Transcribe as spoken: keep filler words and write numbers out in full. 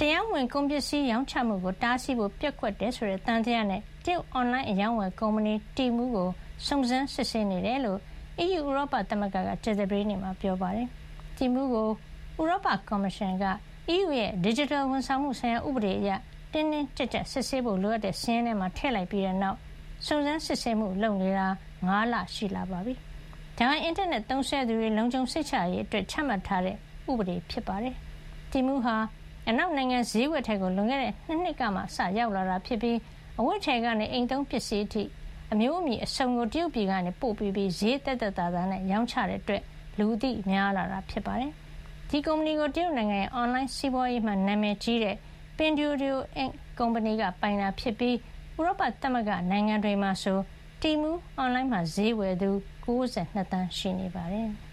တရားဝင်ကုန်ပစ္စည်းရောင်းချမှုကိုတားဆီးဖို့ပျက်ကွက်တယ်ဆိုတဲ့တန်တရားနဲ့တရုတ်အွန်လိုင်းအရောင်းဝယ်ကုမ္ပဏီတီမူကိုစုံစမ်းစစ်ဆေးနေတယ်လို့ အီးယူ ဥရောပသမဂ္ဂကကြာသပတေးနေ့မှာပြောပါတယ်။တီမူကိုဥရောပကော်မရှင်က အီးယူရဲ့ Digital ဝန်ဆောင်မှုဆိုင်ရာဥပဒေအရတင်းတင်းကြပ်ကြပ်စစ်ဆေးဖို့လိုအပ်တဲ့စာရင်းထဲမှာထည့်လိုက်ပြီးတဲ့နောက်စုံစမ်းစစ်ဆေးမှုလုပ်နေတာငါးလရှိလာပါပြီ။ဒါဟာအင်တာနက်သုံးစွဲသူတွေလုံခြုံစိတ်ချရေးအတွက်ချမှတ်ထားတဲ့ဥပဒေဖြစ်ပါတယ်။တီမူဟာအနောက်နိုင်ငံဈေးကွက်ထဲကိုလွန်ခဲ့တဲ့နှစ်နှစ်ကမှစရောက်လာတာဖြစ်ပြီးအဝတ်ထည်ကနေအိမ်သုံးပစ္စည်းအထိအမျိုးအမည်အစုံကိုတရုတ်ပြည်ကနေပို့ပြီးပြီးဈေးတက်တက်တာတာနဲ့ရောင်းချတဲ့အတွက်လူသိများလာတာဖြစ်ပါတယ်။ဒီကုမ္ပဏီကိုတရုတ်နိုင်ငံရဲ့အွန်လိုင်းစီးပွားရေးမှာနာမည်ကြီးတဲ့ Pinduoduo အင်ကုမ္ပဏီကပိုင်တာဖြစ်ပြီးဥရောပသမဂ္ဂနိုင်ငံတွေမှာဆိုတီမူအွန်လိုင်းမှာဈေးဝယ်သူ၉၂သန်းရှိနေပါတယ်။